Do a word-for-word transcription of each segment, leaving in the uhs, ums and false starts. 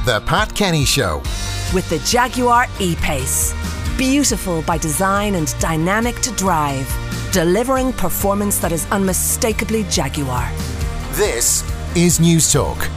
The Pat Kenny Show. With the Jaguar E-Pace. Beautiful by design and dynamic to drive. Delivering performance that is unmistakably Jaguar. This is News Talk.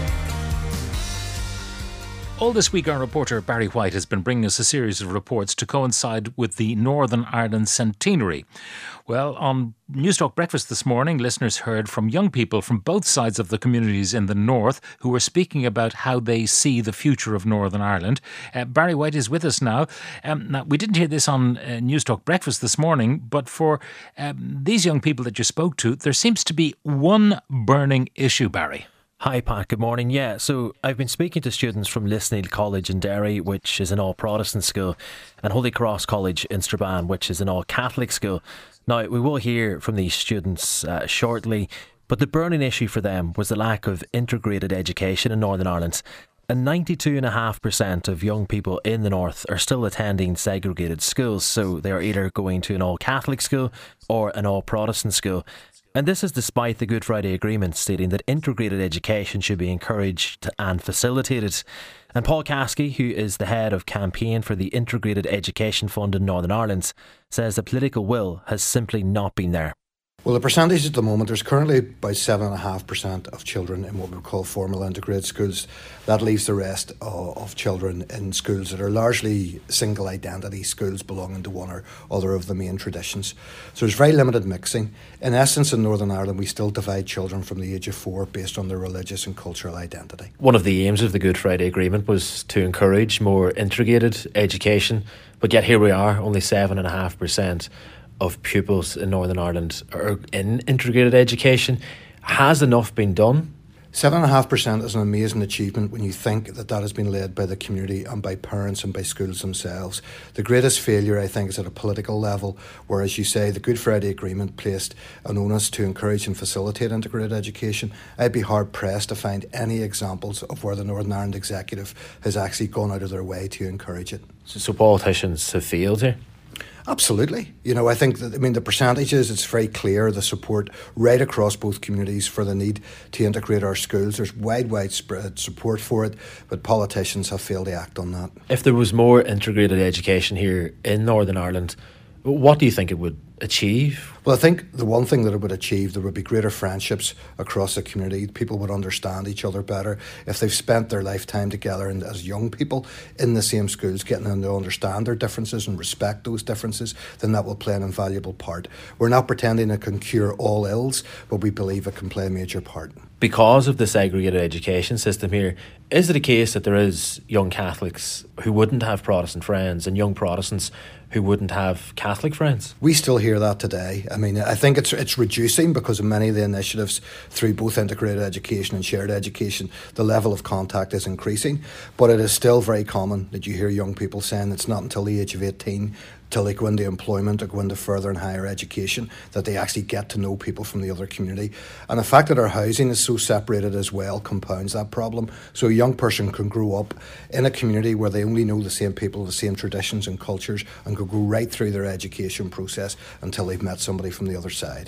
All this week, our reporter Barry White has been bringing us a series of reports to coincide with the Northern Ireland centenary. Well, on Newstalk Breakfast this morning, listeners heard from young people from both sides of the communities in the north who were speaking about how they see the future of Northern Ireland. Uh, Barry White is with us now. Um, now, we didn't hear this on uh, Newstalk Breakfast this morning, but for um, these young people that you spoke to, there seems to be one burning issue, Barry. Hi Pat, good morning. Yeah, so I've been speaking to students from Lisneal College in Derry, which is an all-Protestant school, and Holy Cross College in Strabane, which is an all-Catholic school. Now, we will hear from these students uh, shortly, but the burning issue for them was the lack of integrated education in Northern Ireland. And ninety-two point five percent of young people in the north are still attending segregated schools, so they are either going to an all-Catholic school or an all-Protestant school. And this is despite the Good Friday Agreement stating that integrated education should be encouraged and facilitated. And Paul Caskey, who is the head of campaign for the Integrated Education Fund in Northern Ireland, says the political will has simply not been there. Well, the percentage at the moment, there's currently about seven point five percent of children in what we call formal integrated schools. That leaves the rest of, of children in schools that are largely single identity schools belonging to one or other of the main traditions. So there's very limited mixing. In essence, in Northern Ireland, we still divide children from the age of four based on their religious and cultural identity. One of the aims of the Good Friday Agreement was to encourage more integrated education, but yet here we are, only seven point five percent of pupils in Northern Ireland are in integrated education. Has enough been done? seven point five percent is an amazing achievement when you think that that has been led by the community and by parents and by schools themselves. The greatest failure, I think, is at a political level, where, as you say, the Good Friday Agreement placed an onus to encourage and facilitate integrated education. I'd be hard-pressed to find any examples of where the Northern Ireland Executive has actually gone out of their way to encourage it. So, so politicians have failed here? Absolutely. You know, I think that, I mean, the percentages, it's very clear, the support right across both communities for the need to integrate our schools. There's wide, widespread support for it, but politicians have failed to act on that. If there was more integrated education here in Northern Ireland, what do you think it would achieve? Well, I think the one thing that it would achieve, there would be greater friendships across the community. People would understand each other better if they've spent their lifetime together and as young people in the same schools, getting them to understand their differences and respect those differences. Then that will play an invaluable part. We're not pretending it can cure all ills, but we believe it can play a major part. Because of the segregated education system here, is it a case that there is young Catholics who wouldn't have Protestant friends and young Protestants who wouldn't have Catholic friends? We still hear that today. I mean, I think it's it's reducing because of many of the initiatives through both integrated education and shared education. The level of contact is increasing, but it is still very common that you hear young people saying it's not until the age of eighteen till they go into employment or go into further and higher education that they actually get to know people from the other community. And the fact that our housing is so separated as well compounds that problem. So a young person can grow up in a community where they only know the same people, the same traditions and cultures, and could go right through their education process until they've met somebody from the other side.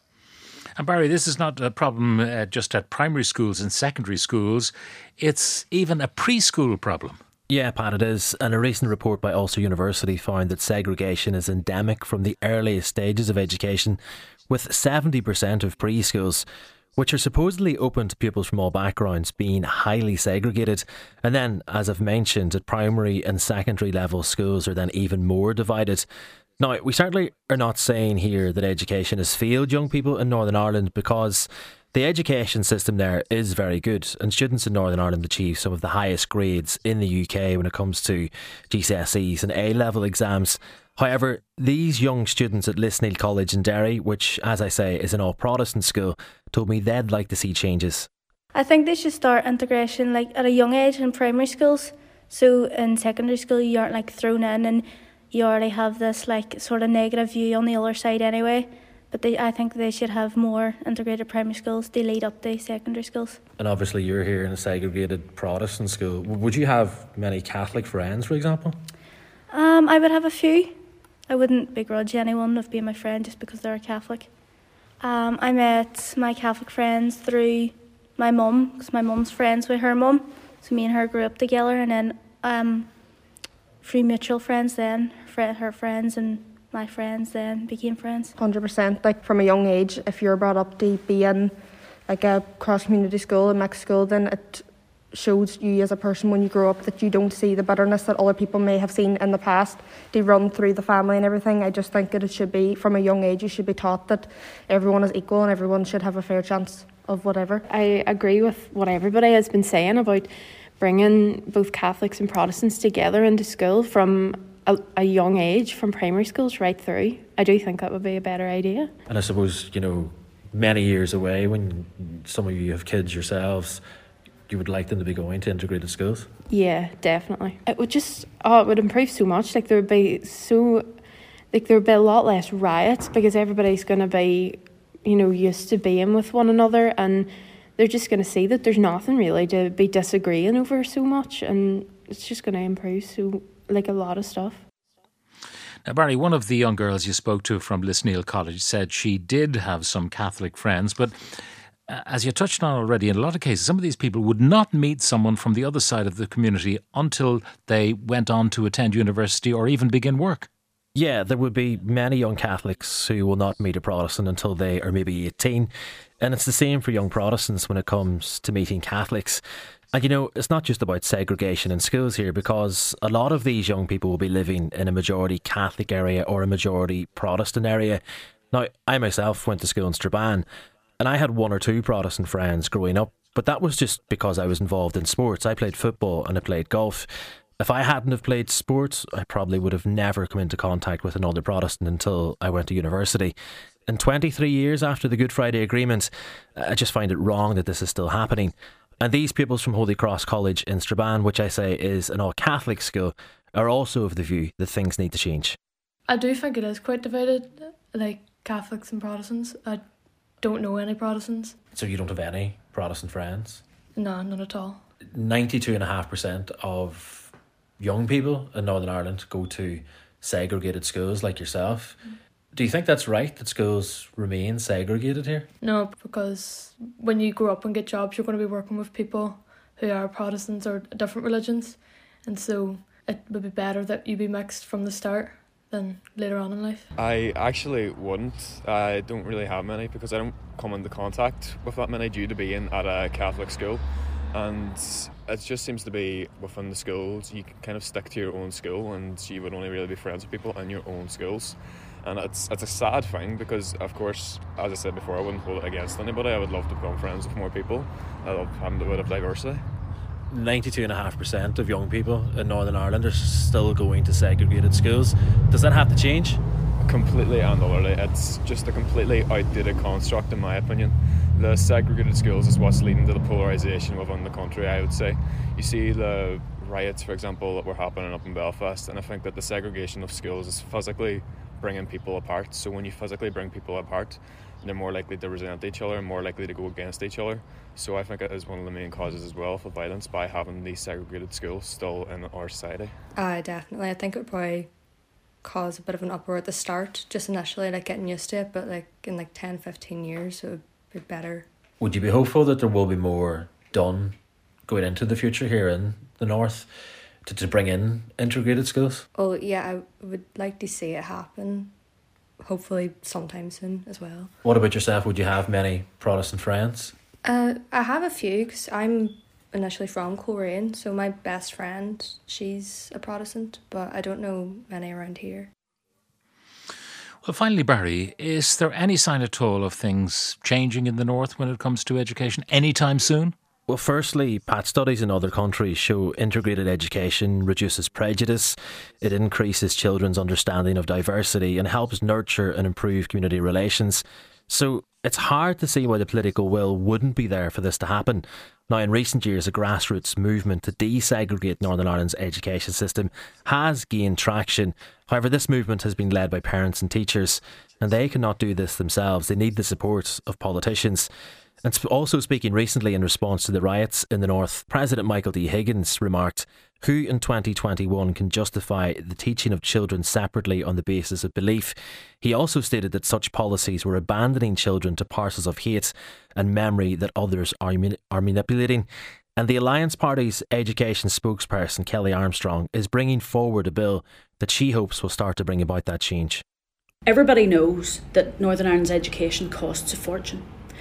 And Barry, this is not a problem uh, just at primary schools and secondary schools. It's even a preschool problem. Yeah, Pat, it is. And a recent report by Ulster University found that segregation is endemic from the earliest stages of education, with seventy percent of preschools, which are supposedly open to pupils from all backgrounds, being highly segregated. And then, as I've mentioned, at primary and secondary level schools are then even more divided. Now, we certainly are not saying here that education has failed young people in Northern Ireland, because the education system there is very good, and students in Northern Ireland achieve some of the highest grades in the U K when it comes to G C S Es and A-level exams. However, these young students at Lisneal College in Derry, which, as I say, is an all-Protestant school, told me they'd like to see changes. I think they should start integration like at a young age in primary schools. So in secondary school you aren't like thrown in and you already have this like sort of negative view on the other side anyway. But they, I think they should have more integrated primary schools to lead up to secondary schools. And obviously you're here in a segregated Protestant school. Would you have many Catholic friends, for example? Um, I would have a few. I wouldn't begrudge anyone of being my friend just because they're a Catholic. Um, I met my Catholic friends through my mum, because my mum's friends with her mum. So me and her grew up together, and then um, through mutual friends then, her friends and my friends then became friends. one hundred percent. Like from a young age, if you're brought up to be in like a cross-community school, a mixed school, then it shows you as a person when you grow up that you don't see the bitterness that other people may have seen in the past. They run through the family and everything. I just think that it should be, from a young age, you should be taught that everyone is equal and everyone should have a fair chance of whatever. I agree with what everybody has been saying about bringing both Catholics and Protestants together into school from a, a young age, from primary schools right through. I do think that would be a better idea. And I suppose, you know, many years away, when some of you have kids yourselves, you would like them to be going to integrated schools? Yeah, definitely. It would just, oh, it would improve so much. Like there would be so, like there would be a lot less riots because everybody's going to be, you know, used to being with one another, and they're just going to see that there's nothing really to be disagreeing over so much, and it's just going to improve so, like a lot of stuff. Now, Barry, one of the young girls you spoke to from Lisneal College said she did have some Catholic friends, but uh, as you touched on already, in a lot of cases, some of these people would not meet someone from the other side of the community until they went on to attend university or even begin work. Yeah, there would be many young Catholics who will not meet a Protestant until they are maybe eighteen. And it's the same for young Protestants when it comes to meeting Catholics. And you know, it's not just about segregation in schools here, because a lot of these young people will be living in a majority Catholic area or a majority Protestant area. Now, I myself went to school in Strabane, and I had one or two Protestant friends growing up, but that was just because I was involved in sports. I played football and I played golf. If I hadn't have played sports, I probably would have never come into contact with another Protestant until I went to university. And twenty-three years after the Good Friday Agreement, I just find it wrong that this is still happening. And these pupils from Holy Cross College in Strabane, which I say is an all-Catholic school, are also of the view that things need to change. I do think it is quite divided, like Catholics and Protestants. I don't know any Protestants. So you don't have any Protestant friends? No, none at all. ninety-two point five percent of young people in Northern Ireland go to segregated schools like yourself. Mm. Do you think that's right, that schools remain segregated here? No, because when you grow up and get jobs, you're going to be working with people who are Protestants or different religions, and so it would be better that you be mixed from the start than later on in life. I actually wouldn't. I don't really have many because I don't come into contact with that many due to being at a Catholic school. And it just seems to be within the schools, you can kind of stick to your own school and you would only really be friends with people in your own schools. And it's it's a sad thing because, of course, as I said before, I wouldn't hold it against anybody. I would love to become friends with more people. I love having a bit of diversity. ninety-two point five percent of young people in Northern Ireland are still going to segregated schools. Does that have to change? Completely and utterly. It's just a completely outdated construct, in my opinion. The segregated schools is what's leading to the polarisation within the country, I would say. You see the riots, for example, that were happening up in Belfast, and I think that the segregation of schools is physically bringing people apart. So when you physically bring people apart, they're more likely to resent each other and more likely to go against each other. So I think it is one of the main causes as well for violence by having these segregated schools still in our society. Uh, definitely. I think it would probably cause a bit of an uproar at the start, just initially, like getting used to it, but like in like ten, fifteen years it would be better. Would you be hopeful that there will be more done going into the future here in the north to, to bring in integrated schools? Oh yeah, I would like to see it happen, hopefully sometime soon as well. What about yourself? Would you have many Protestant friends? Uh, I have a few because I'm initially from Coleraine, so my best friend, she's a Protestant, but I don't know many around here. Well, finally, Barry, is there any sign at all of things changing in the north when it comes to education anytime soon? Well, firstly, Pat, studies in other countries show integrated education reduces prejudice, it increases children's understanding of diversity and helps nurture and improve community relations. So it's hard to see why the political will wouldn't be there for this to happen. Now, in recent years, a grassroots movement to desegregate Northern Ireland's education system has gained traction. However, this movement has been led by parents and teachers, and they cannot do this themselves. They need the support of politicians. And also speaking recently in response to the riots in the north, President Michael D. Higgins remarked, "Who in twenty twenty-one can justify the teaching of children separately on the basis of belief?" He also stated that such policies were abandoning children to parcels of hate and memory that others are, are manipulating. And the Alliance Party's education spokesperson, Kelly Armstrong, is bringing forward a bill that she hopes will start to bring about that change. Everybody knows that Northern Ireland's education costs a fortune.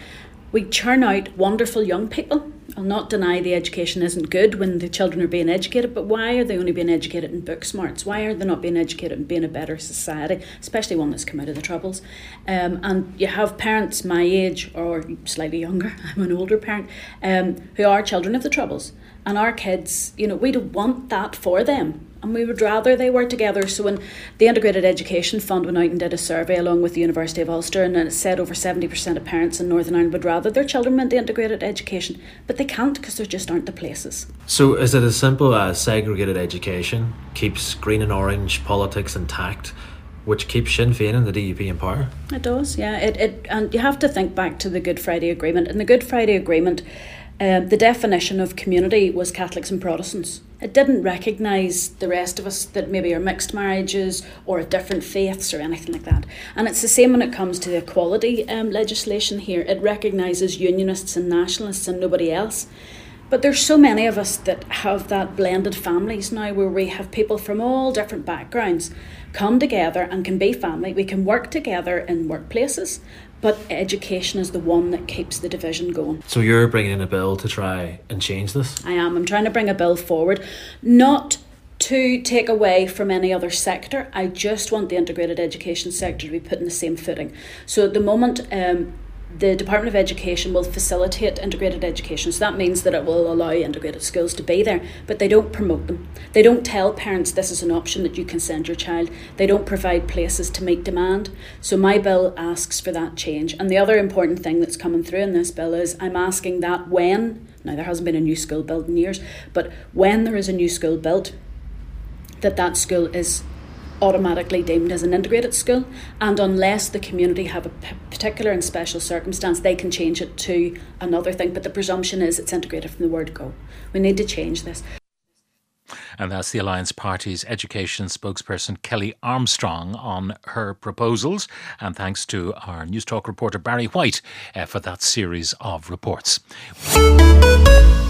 We churn out wonderful young people. I'll not deny the education isn't good when the children are being educated, but why are they only being educated in book smarts? Why are they not being educated in being a better society, especially one that's come out of the Troubles? Um, and you have parents my age or slightly younger, I'm an older parent, um, who are children of the Troubles. And our kids, you know, we don't want that for them. And we would rather they were together. So when the Integrated Education Fund went out and did a survey along with the University of Ulster, and it said over seventy percent of parents in Northern Ireland would rather their children went to integrated education, but they can't because there just aren't the places. So is it as simple as segregated education keeps green and orange politics intact, which keeps Sinn Féin and the D U P in power? It does, yeah. It, it and you have to think back to the Good Friday Agreement. In the Good Friday Agreement, Um, the definition of community was Catholics and Protestants. It didn't recognise the rest of us that maybe are mixed marriages or different faiths or anything like that. And it's the same when it comes to the equality um, legislation here. It recognises unionists and nationalists and nobody else. But there's so many of us that have that blended families now where we have people from all different backgrounds come together and can be family. We can work together in workplaces, but education is the one that keeps the division going. So you're bringing in a bill to try and change this? I am. I'm trying to bring a bill forward, not to take away from any other sector. I just want the integrated education sector to be put in the same footing. So at the moment, um, the Department of Education will facilitate integrated education. So that means that it will allow integrated schools to be there, but they don't promote them. They don't tell parents this is an option that you can send your child. They don't provide places to meet demand. So my bill asks for that change. And the other important thing that's coming through in this bill is I'm asking that when, now there hasn't been a new school built in years, but when there is a new school built, that that school is automatically deemed as an integrated school, and unless the community have a p- particular and special circumstance, they can change it to another thing, but the presumption is it's integrated from the word go. We need to change this. And that's the Alliance Party's education spokesperson Kelly Armstrong on her proposals. And thanks to our News Talk reporter Barry White uh, for that series of reports.